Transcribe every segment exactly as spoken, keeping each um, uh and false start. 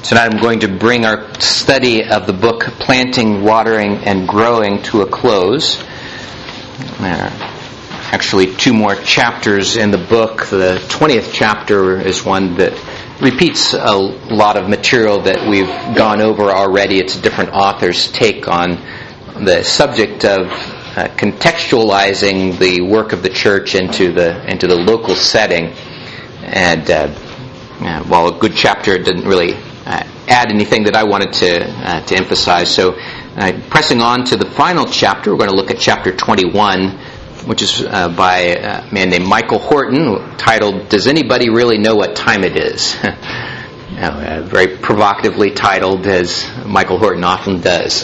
Tonight I'm going to bring our study of the book Planting, Watering, and Growing to a close. There are actually two more chapters in the book. The twentieth chapter is one that repeats a lot of material that we've gone over already. It's a different author's take on the subject of uh, contextualizing the work of the church into the into the local setting. And uh, uh, while a good chapter, it didn't really Uh, add anything that I wanted to uh, to emphasize. So uh, pressing on to the final chapter, we're going to look at chapter twenty-one, which is uh, by a man named Michael Horton, titled, "Does Anybody Really Know What Time It Is?" uh, very provocatively titled, as Michael Horton often does.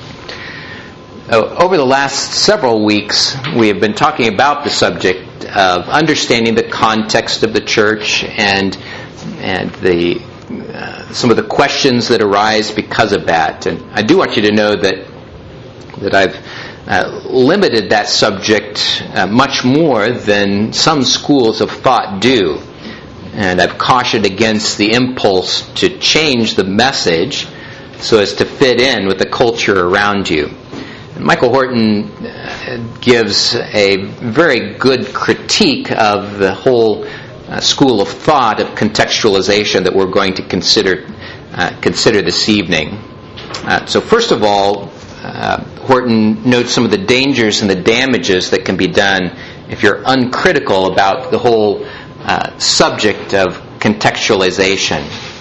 Over the last several weeks, we have been talking about the subject of understanding the context of the church and and the Uh, some of the questions that arise because of that. And I do want you to know that that I've uh, limited that subject uh, much more than some schools of thought do. And I've cautioned against the impulse to change the message so as to fit in with the culture around you. And Michael Horton uh, gives a very good critique of the whole Uh, school of thought of contextualization that we're going to consider uh, consider this evening. Uh, so first of all, uh, Horton notes some of the dangers and the damages that can be done if you're uncritical about the whole uh, subject of contextualization.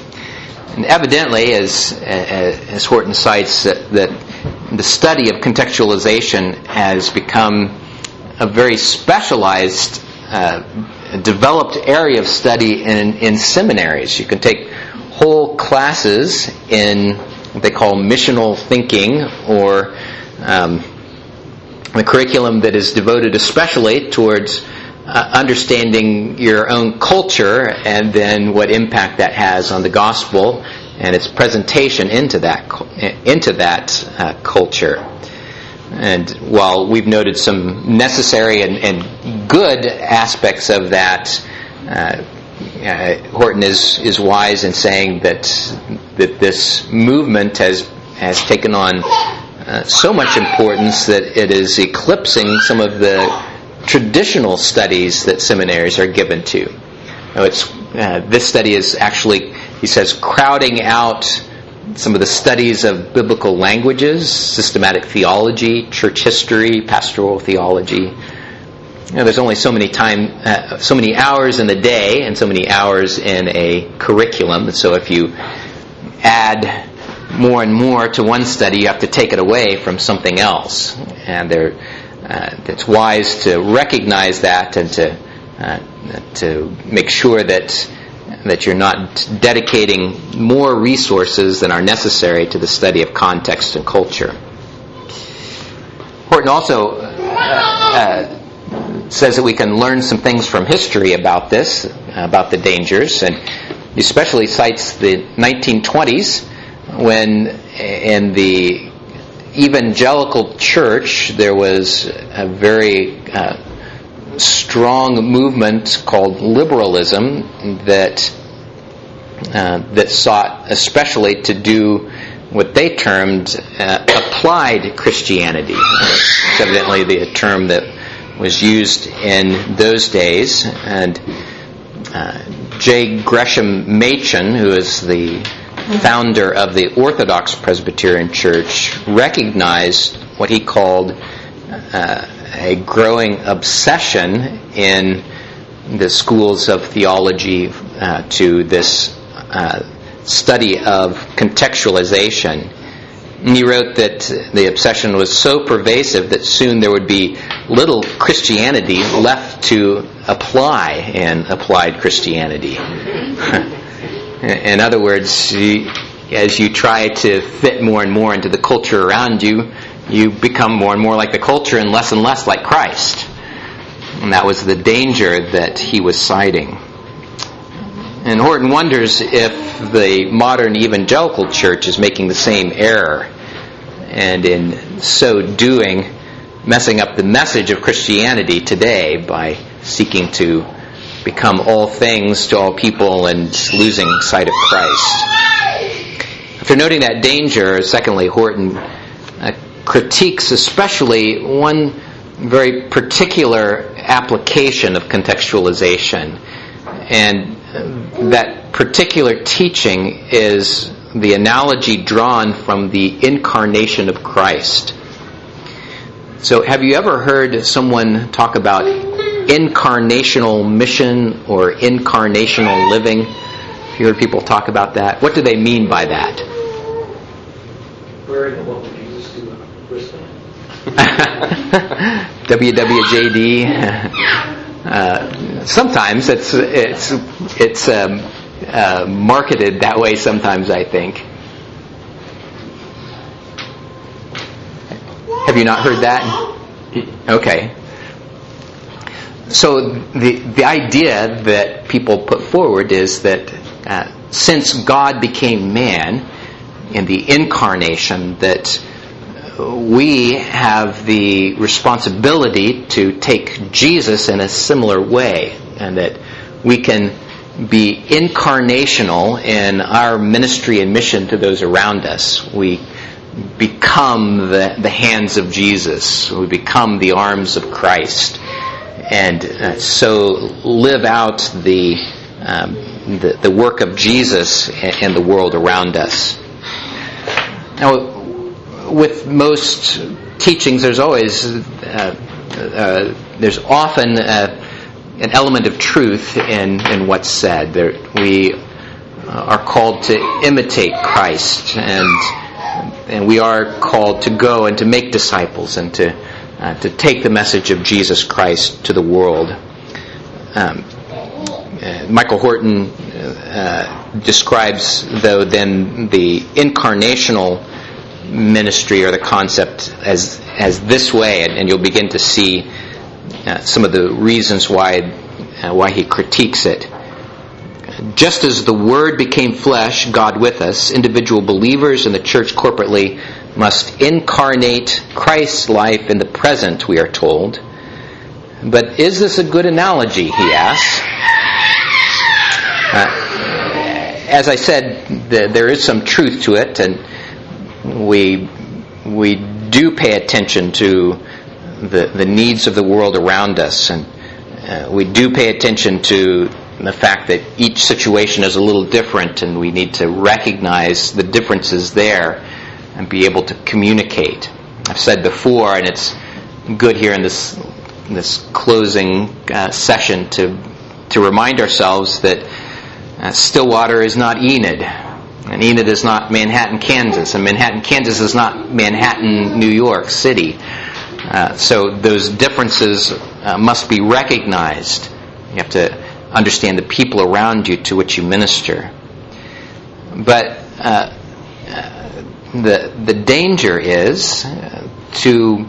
And evidently, as as Horton cites, that, that the study of contextualization has become a very specialized uh, developed area of study in, in seminaries. You can take whole classes in what they call missional thinking, or um, a curriculum that is devoted especially towards uh, understanding your own culture and then what impact that has on the gospel and its presentation into that into that uh, culture. And while we've noted some necessary and, and good aspects of that, uh, uh, Horton is, is wise in saying that that this movement has has taken on uh, so much importance that it is eclipsing some of the traditional studies that seminaries are given to. Now it's uh, this study is actually, he says, crowding out some of the studies of biblical languages, systematic theology, church history, pastoral theology. You know, there's only so many time, uh, so many hours in the day, and so many hours in a curriculum. So if you add more and more to one study, you have to take it away from something else. And there, uh, it's wise to recognize that and to uh, to make sure that. that you're not dedicating more resources than are necessary to the study of context and culture. Horton also uh, uh, says that we can learn some things from history about this, about the dangers, and he especially cites the nineteen twenties when in the evangelical church there was a very uh, strong movement called liberalism that uh, that sought especially to do what they termed uh, applied Christianity. It's evidently the term that was used in those days. And uh, J. Gresham Machen, who is the founder of the Orthodox Presbyterian Church, recognized what he called uh, a growing obsession in the schools of theology uh, to this uh, study of contextualization. And he wrote that the obsession was so pervasive that soon there would be little Christianity left to apply in applied Christianity. In other words, you, as you try to fit more and more into the culture around you, you become more and more like the culture and less and less like Christ. And that was the danger that he was citing. And Horton wonders if the modern evangelical church is making the same error, and in so doing, messing up the message of Christianity today by seeking to become all things to all people and losing sight of Christ. after noting that danger, secondly, Horton uh, critiques especially one very particular application of contextualization. And uh, that particular teaching is the analogy drawn from the incarnation of Christ. So have you ever heard someone talk about incarnational mission or incarnational living? Have you heard people talk about that? What do they mean by that? Where and what would Jesus do first time? W W J D. Uh, sometimes it's it's it's um, uh, marketed that way. Sometimes I think. Have you not heard that? Okay. So the the idea that people put forward is that uh, since God became man in the incarnation, that we have the responsibility to take Jesus in a similar way, and that we can be incarnational in our ministry and mission to those around us. We become the, the hands of Jesus. We become the arms of Christ, and uh, so live out the, um, the the work of Jesus in the world around us. Now, with most teachings, there's always uh, uh, there's often uh, an element of truth in in what's said. There, we are called to imitate Christ, and and we are called to go and to make disciples and to uh, to take the message of Jesus Christ to the world. Um, uh, Michael Horton uh, describes, though, then the incarnational ministry or the concept as as this way, and, and you'll begin to see uh, some of the reasons why uh, why he critiques it. Just as the Word became flesh, God with us, individual believers in the church corporately must incarnate Christ's life in the present, we are told. But is this a good analogy, he asks. Uh, as I said, the, there is some truth to it, and we we do pay attention to the, the needs of the world around us, and uh, we do pay attention to the fact that each situation is a little different, and we need to recognize the differences there and be able to communicate. I've said before, and it's good here in this in this closing uh, session to to remind ourselves that uh, Stillwater is not Enid, and Enid is not Manhattan, Kansas, and Manhattan, Kansas is not Manhattan, New York City. Uh, so those differences uh, must be recognized. You have to understand the people around you to which you minister. But uh, uh, the the danger is uh, to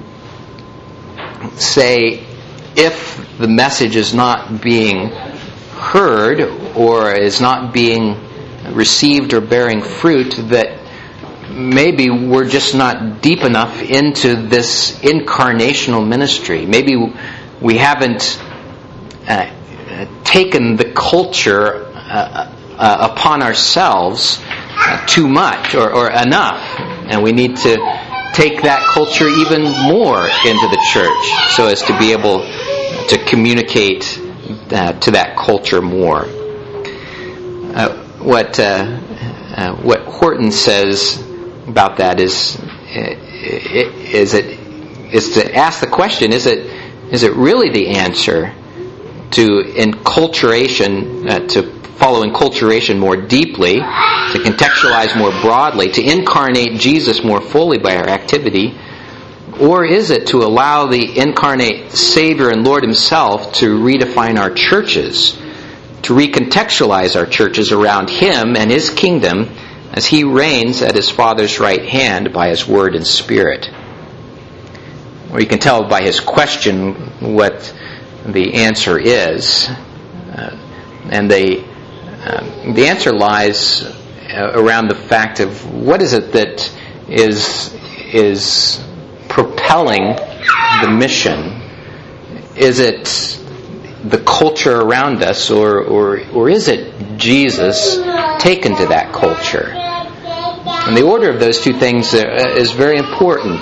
say, if the message is not being heard or is not being received or bearing fruit, that maybe we're just not deep enough into this incarnational ministry. Maybe we haven't uh, taken the culture uh, uh, upon ourselves uh, too much or, or enough, and we need to take that culture even more into the church so as to be able to communicate uh, to that culture more. Uh, what uh, uh, what Horton says about that is is it is to ask the question: Is it is it really the answer to enculturation, uh, to follow enculturation more deeply, to contextualize more broadly, to incarnate Jesus more fully by our activity? Or is it to allow the incarnate Savior and Lord Himself to redefine our churches, to recontextualize our churches around Him and His kingdom as He reigns at His Father's right hand by His Word and Spirit? Or you can tell by his question what the answer is. Uh, and the, uh, the answer lies uh, around the fact of what is it that is is propelling the mission? Is it the culture around us, or, or, or is it Jesus taken to that culture? And the order of those two things is very important.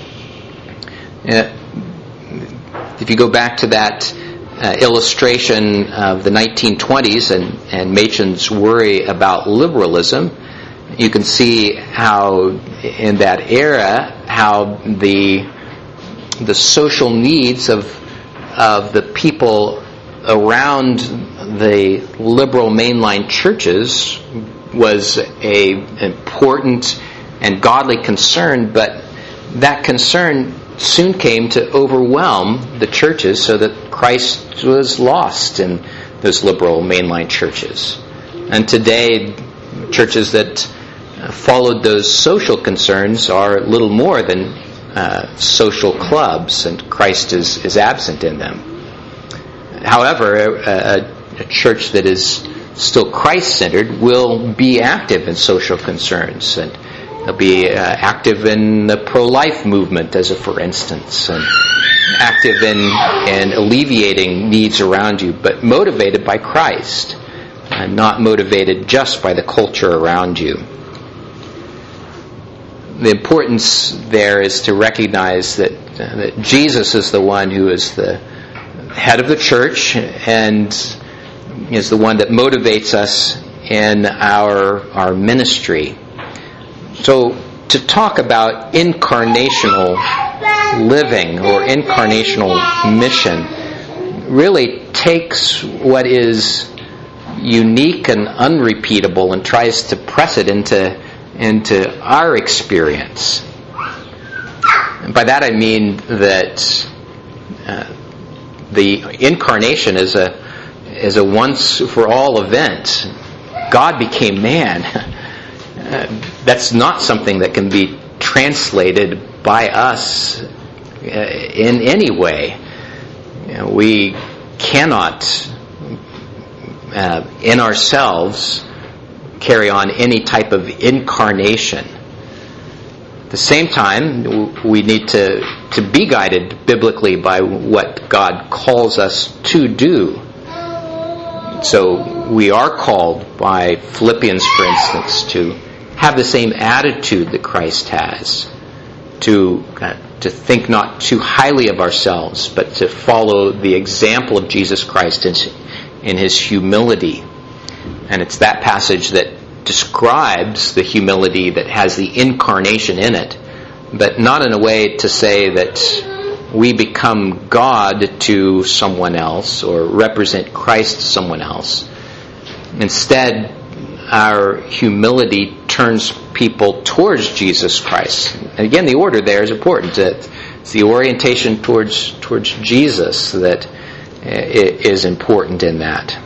If you go back to that uh, illustration of the nineteen twenties and, and Machen's worry about liberalism, you can see how in that era, how the the social needs of of the people around the liberal mainline churches was a important and godly concern, but that concern soon came to overwhelm the churches so that Christ was lost in those liberal mainline churches. And today, churches that followed those social concerns are little more than uh, social clubs, and Christ is, is absent in them. However, a, a church that is still Christ-centered will be active in social concerns, and they'll be uh, active in the pro-life movement, as a for instance, and active in, in alleviating needs around you, but motivated by Christ, and not motivated just by the culture around you. The importance there is to recognize that, uh, that Jesus is the one who is the head of the church and is the one that motivates us in our our ministry. So to talk about incarnational living or incarnational mission really takes what is unique and unrepeatable and tries to press it into into our experience. And by that I mean that uh, the incarnation is a is a once for all event. God became man. Uh, that's not something that can be translated by us uh, in any way. You know, we cannot uh, in ourselves carry on any type of incarnation. At the same time, we need to, to be guided biblically by what God calls us to do. So we are called by Philippians, for instance, to have the same attitude that Christ has, to uh, to think not too highly of ourselves, but to follow the example of Jesus Christ in, in His humility. And it's that passage that describes the humility that has the incarnation in it, but not in a way to say that we become God to someone else or represent Christ to someone else. Instead, our humility turns people towards Jesus Christ. And again, the order there is important. It's the orientation towards towards Jesus that is important in that.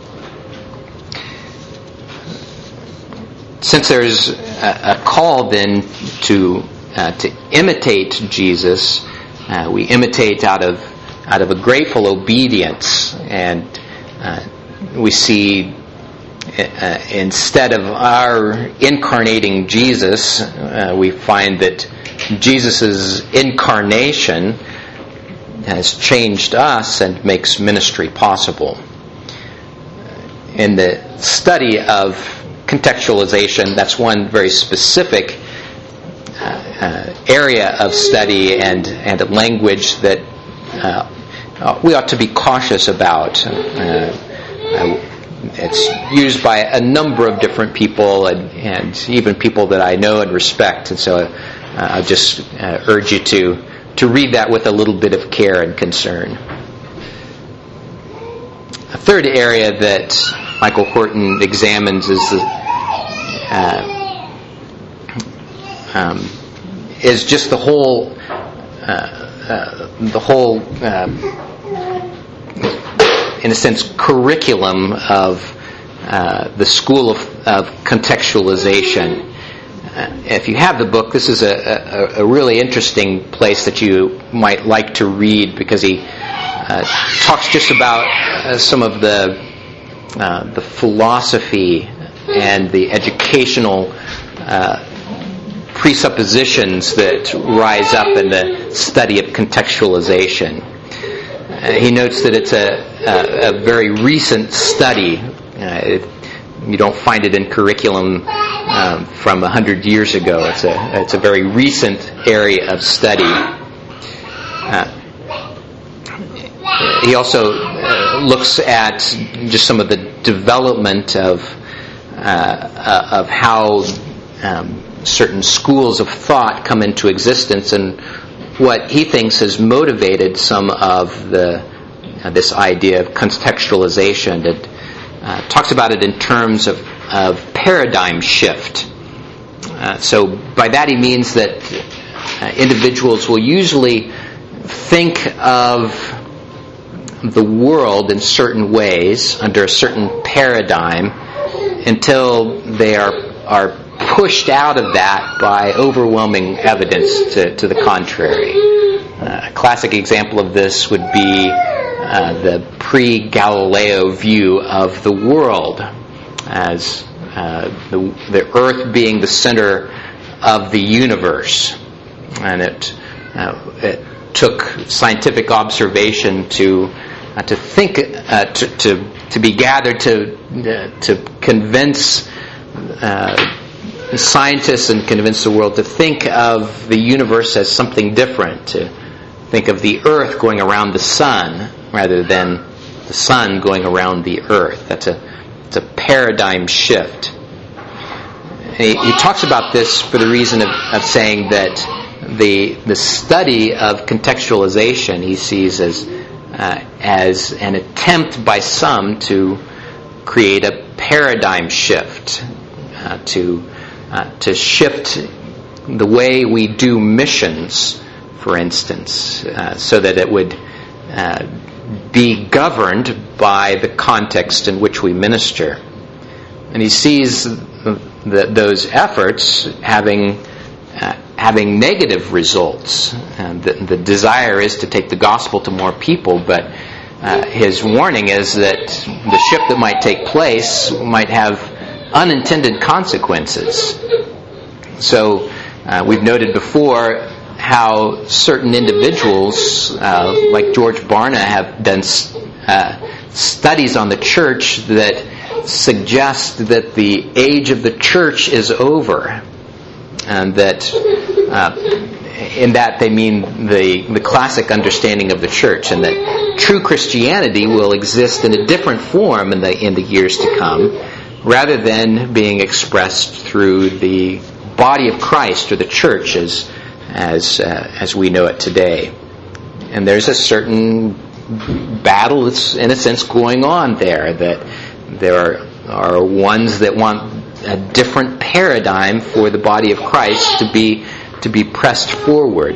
Since there's a call then to uh, to imitate Jesus, uh, we imitate out of out of a grateful obedience, and uh, we see uh, instead of our incarnating Jesus, uh, we find that Jesus' incarnation has changed us and makes ministry possible. In the study of contextualization, that's one very specific uh, uh, area of study and, and a language that uh, uh, we ought to be cautious about. Uh, uh, it's used by a number of different people and, and even people that I know and respect, and so uh, I'll just uh, urge you to, to read that with a little bit of care and concern. A third area that Michael Horton examines is the, uh, um, is just the whole uh, uh, the whole uh, in a sense curriculum of uh, the School of, of Contextualization. Uh, if you have the book, this is a, a, a really interesting place that you might like to read, because he uh, talks just about uh, some of the Uh, the philosophy and the educational uh, presuppositions that rise up in the study of contextualization. Uh, he notes that it's a, a, a very recent study. Uh, it, you don't find it in curriculum um, from a hundred years ago. It's a it's a very recent area of study. Uh, he also uh, looks at just some of the development of uh, uh, of how um, certain schools of thought come into existence, and what he thinks has motivated some of the uh, this idea of contextualization. It uh, talks about it in terms of, of paradigm shift. Uh, so by that he means that uh, individuals will usually think of the world in certain ways under a certain paradigm until they are are pushed out of that by overwhelming evidence to, to the contrary. Uh, a classic example of this would be uh, the pre-Galileo view of the world as uh, the, the Earth being the center of the universe. And it, uh, it took scientific observation to uh, to think uh, to, to to be gathered to uh, to convince uh, scientists and convince the world to think of the universe as something different, to think of the Earth going around the sun rather than the sun going around the Earth. That's a it's a paradigm shift. He, he talks about this for the reason of, of saying that the the study of contextualization he sees as uh, as an attempt by some to create a paradigm shift, uh, to uh, to shift the way we do missions, for instance, uh, so that it would uh, be governed by the context in which we minister. And he sees the, those efforts having uh, having negative results. And the, the desire is to take the gospel to more people, but uh, his warning is that the shift that might take place might have unintended consequences. So uh, we've noted before how certain individuals, uh, like George Barna, have done uh, studies on the church that suggest that the age of the church is over, and that uh, in that they mean the the classic understanding of the church, and that true Christianity will exist in a different form in the in the years to come, rather than being expressed through the body of Christ or the church as as uh, as we know it today. And there's a certain battle that's in a sense going on there, that there are, are ones that want a different paradigm for the body of Christ to be to be pressed forward.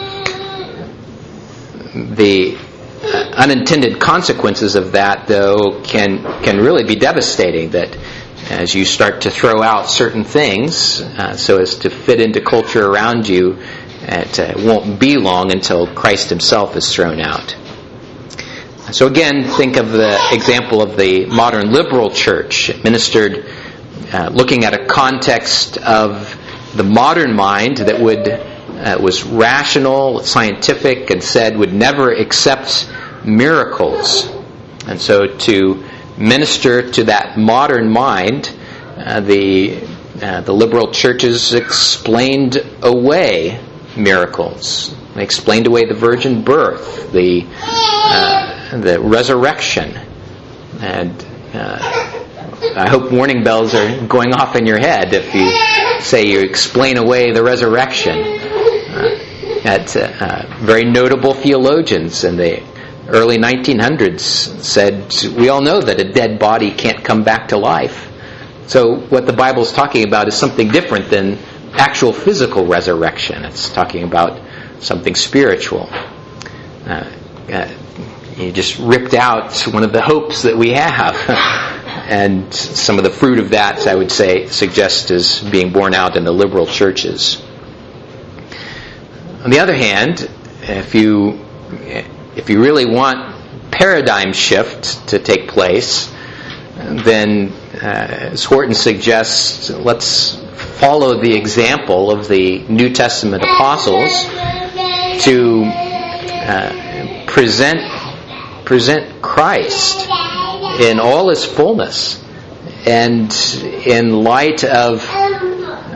The uh, unintended consequences of that, though, can can really be devastating. That as you start to throw out certain things uh, so as to fit into culture around you, it uh, won't be long until Christ himself is thrown out. So again, think of the example of the modern liberal church. It ministered uh, looking at a context of the modern mind that would uh, was rational, scientific, and said would never accept miracles. And so to minister to that modern mind, uh, the uh, the liberal churches explained away miracles. They explained away the virgin birth, the uh, the resurrection, and uh, I hope warning bells are going off in your head if you say you explain away the resurrection. Uh, at uh, very notable theologians in the early nineteen hundreds said, we all know that a dead body can't come back to life. So what the Bible's talking about is something different than actual physical resurrection. It's talking about something spiritual. Uh, uh, you just ripped out one of the hopes that we have. And some of the fruit of that, I would say, suggest is being borne out in the liberal churches. On the other hand, if you if you really want paradigm shift to take place, then uh, as Horton suggests, let's follow the example of the New Testament apostles to uh, present present Christ in all his fullness, and in light of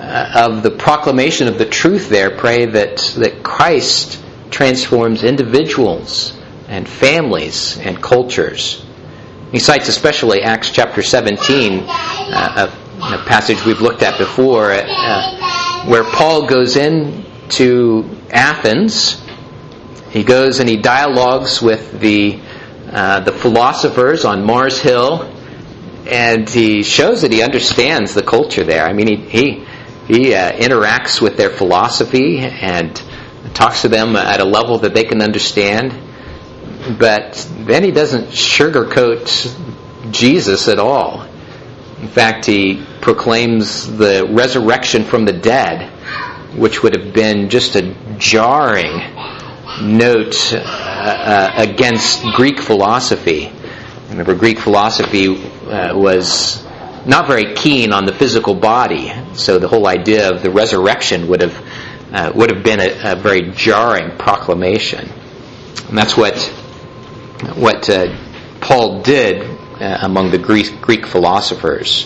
uh, of the proclamation of the truth there, pray that, that Christ transforms individuals and families and cultures. He cites especially Acts chapter seventeen, uh, a, a passage we've looked at before, uh, where Paul goes into Athens. He goes and he dialogues with the uh, the philosophers on Mars Hill, and he shows that he understands the culture there. I mean, he he, he uh, interacts with their philosophy and talks to them at a level that they can understand. But then he doesn't sugarcoat Jesus at all. In fact, he proclaims the resurrection from the dead, which would have been just a jarring note uh, uh, against Greek philosophy. Remember, Greek philosophy uh, was not very keen on the physical body, so the whole idea of the resurrection would have uh, would have been a, a very jarring proclamation. And that's what what uh, Paul did uh, among the Greek, Greek philosophers.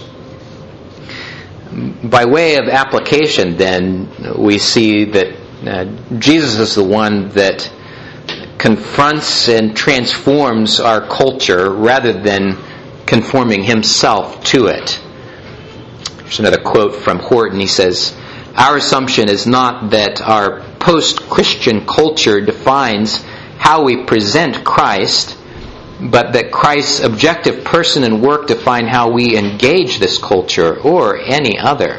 By way of application, then, we see that uh, Jesus is the one that confronts and transforms our culture rather than conforming himself to it. There's another quote from Horton. He says, "Our assumption is not that our post-Christian culture defines how we present Christ, but that Christ's objective person and work define how we engage this culture or any other."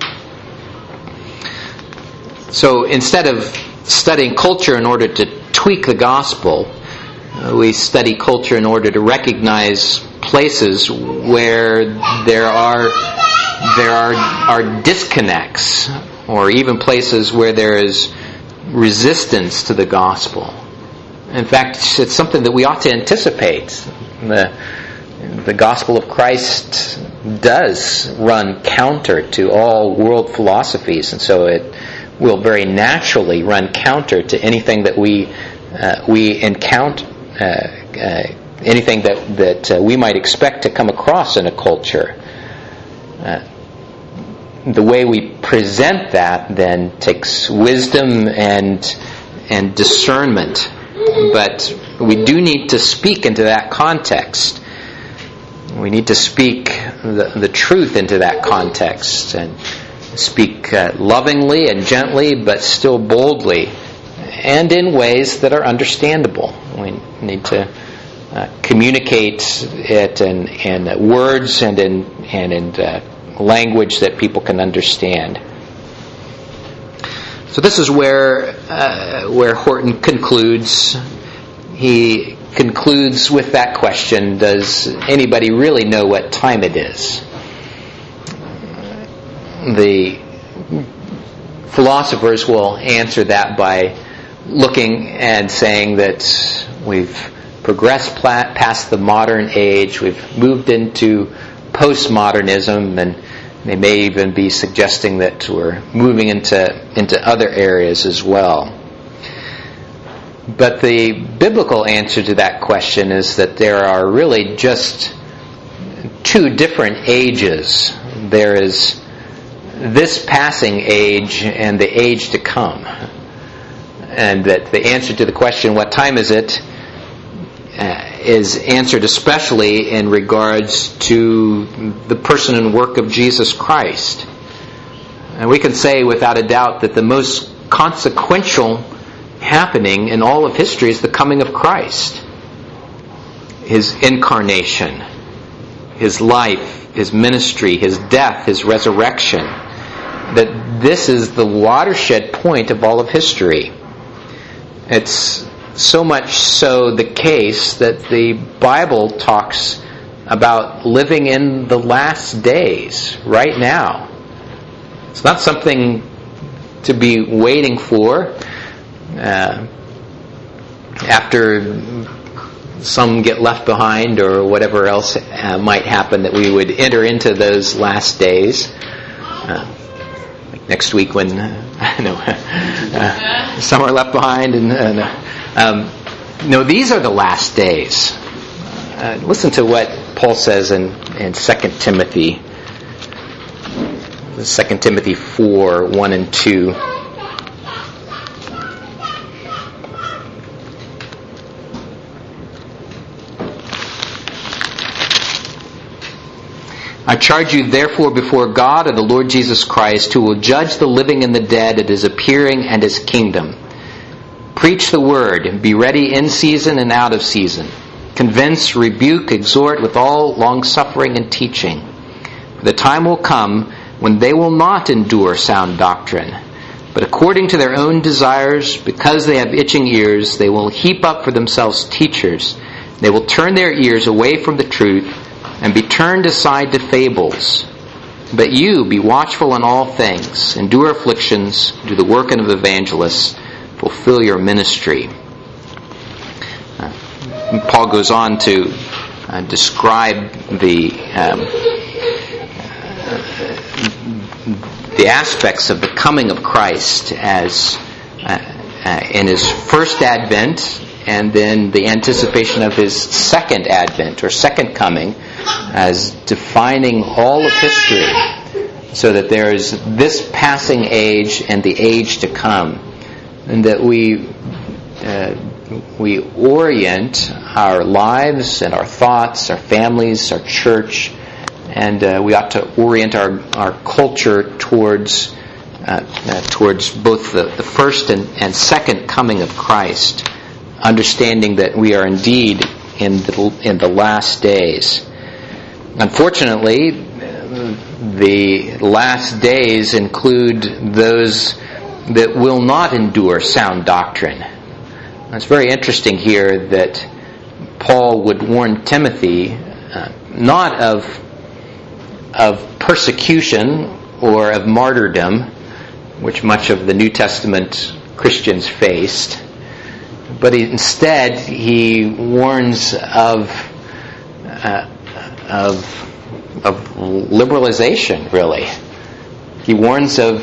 So instead of studying culture in order to tweak the gospel, uh, we study culture in order to recognize places where there are there are, are disconnects, or even places where there is resistance to the gospel. In fact, it's something that we ought to anticipate. The, the gospel of Christ does run counter to all world philosophies, and so it will very naturally run counter to anything that we uh, we encounter, uh, uh, anything that that uh, we might expect to come across in a culture. Uh, the way we present that then takes wisdom and and discernment. But we do need to speak into that context. We need to speak the, the truth into that context, and speak uh, lovingly and gently, but still boldly, and in ways that are understandable. We need to uh, communicate it in, in words and in and in uh, language that people can understand. So this is where uh, where Horton concludes. He concludes with that question: does anybody really know what time it is? The philosophers will answer that by looking and saying that we've progressed past the modern age, we've moved into postmodernism, and they may even be suggesting that we're moving into into other areas as well. But the biblical answer to that question is that there are really just two different ages. There is this passing age and the age to come. And that the answer to the question, what time is it, uh, is answered especially in regards to the person and work of Jesus Christ. And we can say without a doubt that the most consequential happening in all of history is the coming of Christ. His incarnation, His life, His ministry, His death, His resurrection. That this is the watershed point of all of history. It's so much so the case that the Bible talks about living in the last days, right now. It's not something to be waiting for uh, after some get left behind or whatever else uh, might happen, that we would enter into those last days. Uh, like next week when uh, no, uh, some are left behind. and uh, um, No, these are the last days. Uh, listen to what Paul says in, in Second Timothy Second Timothy four, one and two. I charge you therefore before God and the Lord Jesus Christ, who will judge the living and the dead at his appearing and his kingdom. Preach the word, and be ready in season and out of season. Convince, rebuke, exhort with all longsuffering and teaching. For the time will come when they will not endure sound doctrine, but according to their own desires, because they have itching ears, they will heap up for themselves teachers. They will turn their ears away from the truth and be turned aside to fables. But you, be watchful in all things, endure afflictions, do the work of evangelists, fulfill your ministry. Uh, Paul goes on to uh, describe the um, the aspects of the coming of Christ as uh, uh, in his first advent, and then the anticipation of his second advent or second coming, as defining all of history, so that there is this passing age and the age to come, and that we uh, we orient our lives and our thoughts, our families, our church, and uh, we ought to orient our, our culture towards uh, uh, towards both the, the first and, and second coming of Christ, understanding that we are indeed in the, in the last days. Unfortunately, the last days include those that will not endure sound doctrine. It's very interesting here that Paul would warn Timothy uh, not of of persecution or of martyrdom, which much of the New Testament Christians faced, but instead he warns of uh, of of liberalization. Really, he warns of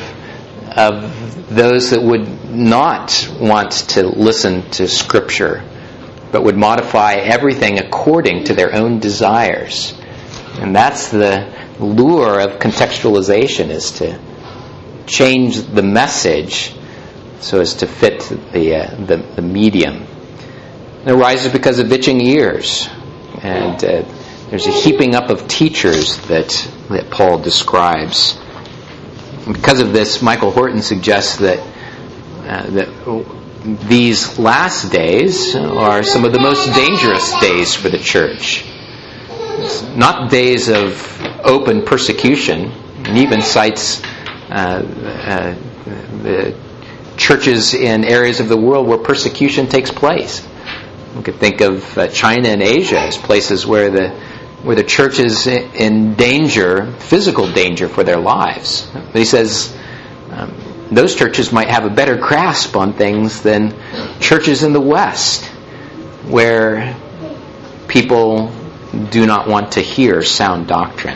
of those that would not want to listen to Scripture, but would modify everything according to their own desires. And that's the lure of contextualization, is to change the message so as to fit the uh, the, the medium. And it arises because of itching ears, and uh, there's a heaping up of teachers that that Paul describes. And because of this, Michael Horton suggests that uh, that these last days are some of the most dangerous days for the church. It's not days of open persecution, and even cites uh, uh, the churches in areas of the world where persecution takes place. We could think of uh, China and Asia as places where the where the church is in danger, physical danger for their lives. But he says um, those churches might have a better grasp on things than churches in the West, where people do not want to hear sound doctrine.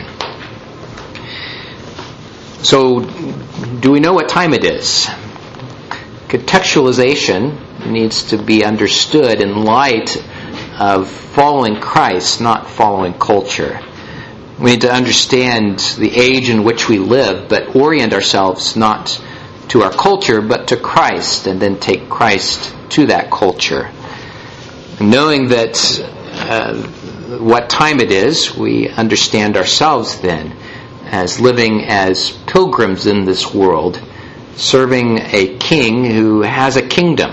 So, do we know what time it is? Contextualization needs to be understood in light of following Christ, not following culture. We need to understand the age in which we live, but orient ourselves not to our culture, but to Christ, and then take Christ to that culture. Knowing that uh, what time it is, we understand ourselves then as living as pilgrims in this world, serving a king who has a kingdom.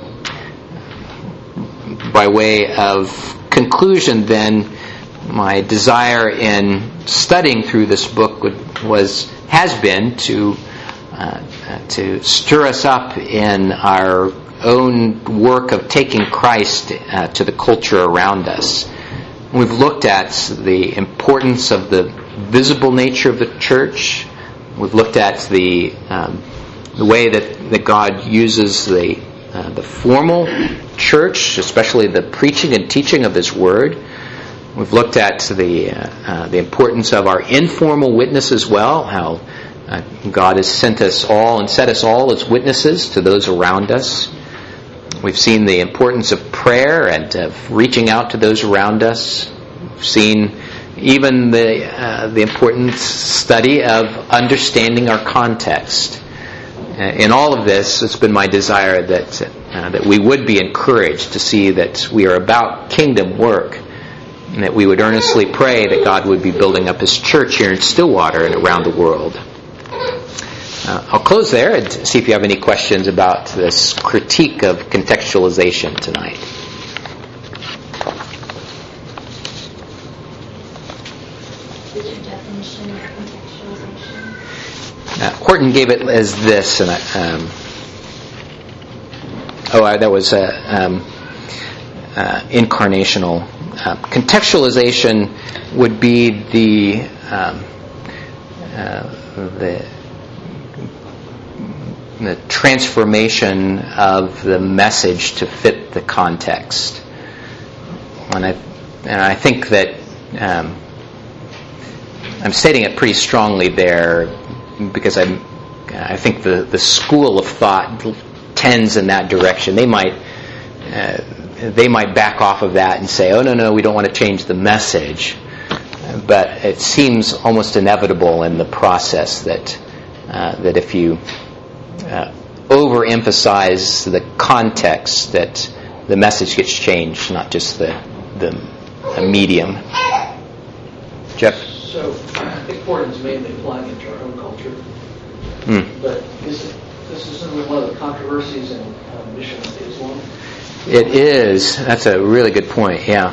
By way of conclusion, then, my desire in studying through this book would, was has been to uh, to stir us up in our own work of taking Christ uh, to the culture around us. We've looked at the importance of the visible nature of the church. We've looked at the um, the way that, that God uses the uh, the formal church, especially the preaching and teaching of His Word. We've looked at the uh, uh, the importance of our informal witness as well, how uh, God has sent us all and set us all as witnesses to those around us. We've seen the importance of prayer and of reaching out to those around us. We've seen even the uh, the important study of understanding our context. In all of this, it's been my desire that uh, that we would be encouraged to see that we are about kingdom work, and that we would earnestly pray that God would be building up His church here in Stillwater and around the world. Uh, I'll close there and see if you have any questions about this critique of contextualization tonight. What's your definition of contextualization? Uh, Horton gave it as this, and I, um, oh, I, that was uh, um, uh, incarnational. Uh, contextualization would be the um, uh, the the transformation of the message to fit the context, and I and I think that um, I'm stating it pretty strongly there because I'm I think the the school of thought tends in that direction. They might. Uh, They might back off of that and say, oh, no, no, we don't want to change the message. But it seems almost inevitable in the process that uh, that if you uh, overemphasize the context, that the message gets changed, not just the, the, the medium. Jeff? So, I think Horton's mainly applying it to our own culture. Mm. But is it, this is one of the controversies in uh, Mission of Islam. It is. That's a really good point. Yeah.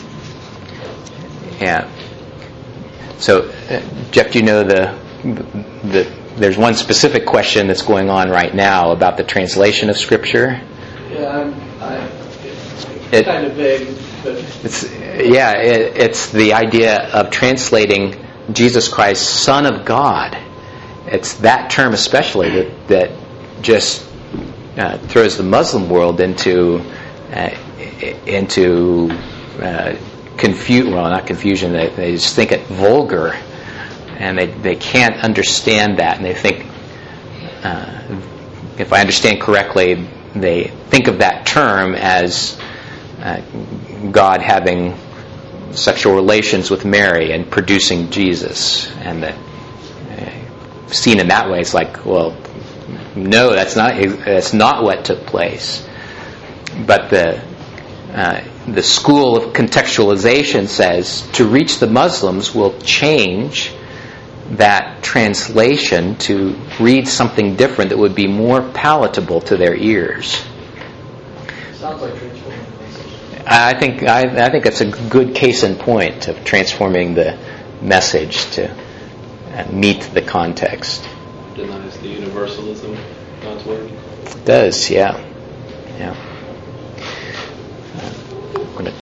Yeah. So, uh, Jeff, do you know the the there's one specific question that's going on right now about the translation of Scripture? Yeah, I'm, I, it's it, kind of vague, but it's yeah, it, it's the idea of translating Jesus Christ, Son of God. It's that term especially that that just uh, throws the Muslim world into. Uh, into uh, confusion, well, not confusion, they, they just think it vulgar, and they, they can't understand that, and they think, uh, if I understand correctly, they think of that term as uh, God having sexual relations with Mary and producing Jesus, and that uh, seen in that way, it's like, well, no, that's not, that's not what took place. But the uh, the school of contextualization says to reach the Muslims will change that translation to read something different that would be more palatable to their ears. Sounds like transforming the message. I think I, I think that's a good case in point of transforming the message to uh, meet the context. Denies the universalism of God's word. It does, yeah, yeah.